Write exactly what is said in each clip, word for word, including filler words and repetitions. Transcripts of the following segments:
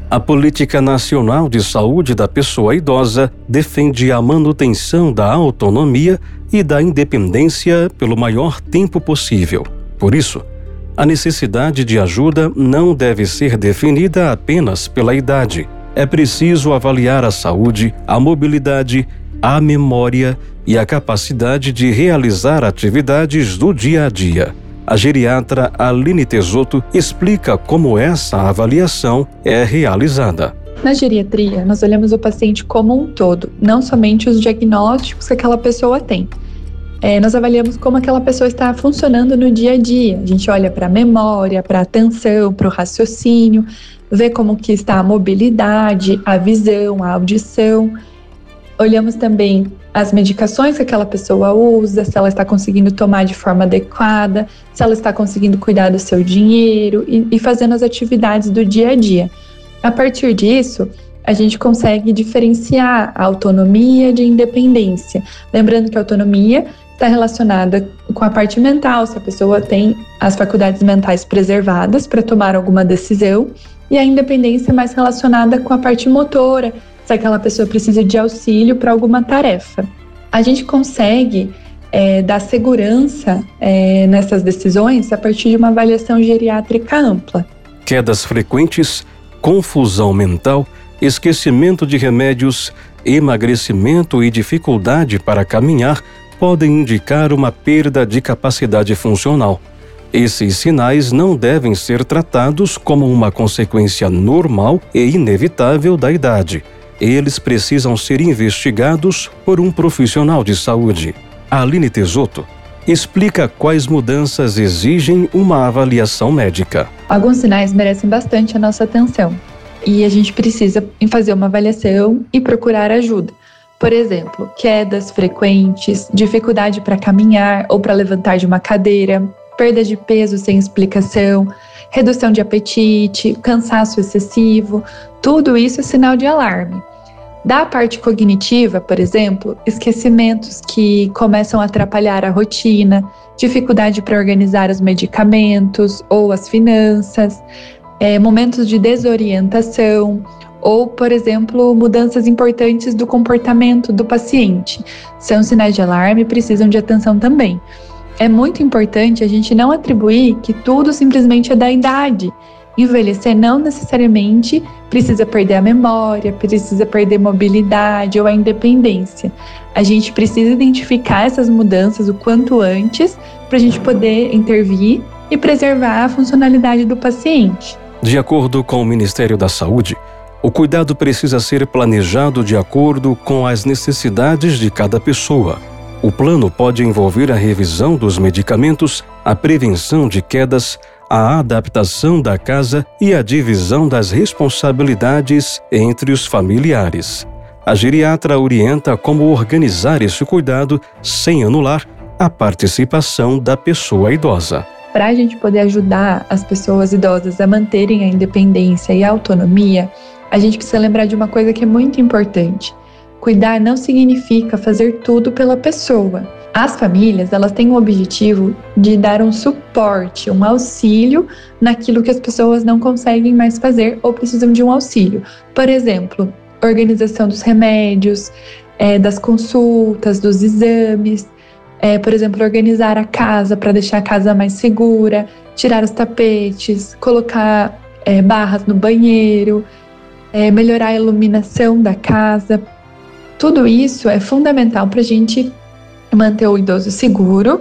A Política Nacional de Saúde da Pessoa Idosa defende a manutenção da autonomia e da independência pelo maior tempo possível. Por isso, a necessidade de ajuda não deve ser definida apenas pela idade. É preciso avaliar a saúde, a mobilidade, a memória e a capacidade de realizar atividades do dia a dia. A geriatra Aline Tesotto explica como essa avaliação é realizada. Na geriatria, nós olhamos o paciente como um todo, não somente os diagnósticos que aquela pessoa tem. É, nós avaliamos como aquela pessoa está funcionando no dia a dia. A gente olha para a memória, para a atenção, para o raciocínio, vê como que está a mobilidade, a visão, a audição. Olhamos também as medicações que aquela pessoa usa, se ela está conseguindo tomar de forma adequada, se ela está conseguindo cuidar do seu dinheiro e, e fazendo as atividades do dia a dia. A partir disso, a gente consegue diferenciar a autonomia de independência. Lembrando que a autonomia está relacionada com a parte mental, se a pessoa tem as faculdades mentais preservadas para tomar alguma decisão, e a independência é mais relacionada com a parte motora, se aquela pessoa precisa de auxílio para alguma tarefa. A gente consegue é, dar segurança é, nessas decisões a partir de uma avaliação geriátrica ampla. Quedas frequentes, confusão mental, esquecimento de remédios, emagrecimento e dificuldade para caminhar podem indicar uma perda de capacidade funcional. Esses sinais não devem ser tratados como uma consequência normal e inevitável da idade. Eles precisam ser investigados por um profissional de saúde. A Aline Tesotto explica quais mudanças exigem uma avaliação médica. Alguns sinais merecem bastante a nossa atenção e a gente precisa fazer uma avaliação e procurar ajuda. Por exemplo, quedas frequentes, dificuldade para caminhar ou para levantar de uma cadeira, perda de peso sem explicação, redução de apetite, cansaço excessivo, tudo isso é sinal de alarme. Da parte cognitiva, por exemplo, esquecimentos que começam a atrapalhar a rotina, dificuldade para organizar os medicamentos ou as finanças, é, momentos de desorientação, ou, por exemplo, mudanças importantes do comportamento do paciente. São sinais de alarme e precisam de atenção também. É muito importante a gente não atribuir que tudo simplesmente é da idade. Envelhecer não necessariamente precisa perder a memória, precisa perder mobilidade ou a independência. A gente precisa identificar essas mudanças o quanto antes para a gente poder intervir e preservar a funcionalidade do paciente. De acordo com o Ministério da Saúde, o cuidado precisa ser planejado de acordo com as necessidades de cada pessoa. O plano pode envolver a revisão dos medicamentos, a prevenção de quedas, a adaptação da casa e a divisão das responsabilidades entre os familiares. A geriatra orienta como organizar esse cuidado sem anular a participação da pessoa idosa. Para a gente poder ajudar as pessoas idosas a manterem a independência e a autonomia, a gente precisa lembrar de uma coisa que é muito importante. Cuidar não significa fazer tudo pela pessoa. As famílias, elas têm o objetivo de dar um suporte, um auxílio naquilo que as pessoas não conseguem mais fazer ou precisam de um auxílio. Por exemplo, organização dos remédios, é, das consultas, dos exames, é, por exemplo, organizar a casa para deixar a casa mais segura, tirar os tapetes, colocar é, barras no banheiro, é, melhorar a iluminação da casa. Tudo isso é fundamental para a gente manter o idoso seguro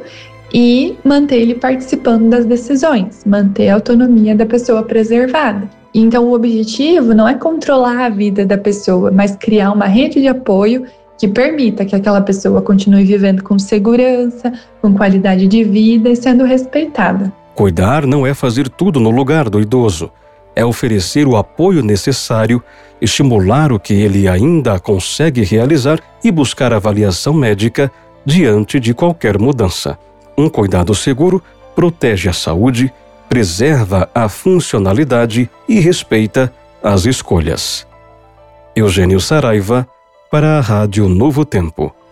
e manter ele participando das decisões, manter a autonomia da pessoa preservada. Então, o objetivo não é controlar a vida da pessoa, mas criar uma rede de apoio que permita que aquela pessoa continue vivendo com segurança, com qualidade de vida e sendo respeitada. Cuidar não é fazer tudo no lugar do idoso. É oferecer o apoio necessário, estimular o que ele ainda consegue realizar e buscar avaliação médica diante de qualquer mudança. Um cuidado seguro protege a saúde, preserva a funcionalidade e respeita as escolhas. Eugênio Saraiva, para a Rádio Novo Tempo.